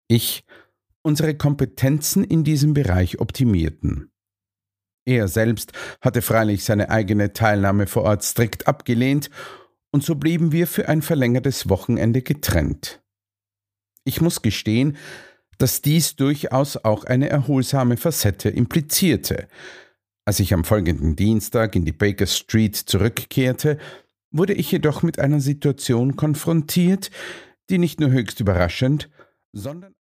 ich unsere Kompetenzen in diesem Bereich optimierten. Er selbst hatte freilich seine eigene Teilnahme vor Ort strikt abgelehnt, und so blieben wir für ein verlängertes Wochenende getrennt. Ich muss gestehen, dass dies durchaus auch eine erholsame Facette implizierte. Als ich am folgenden Dienstag in die Baker Street zurückkehrte, wurde ich jedoch mit einer Situation konfrontiert, die nicht nur höchst überraschend, sondern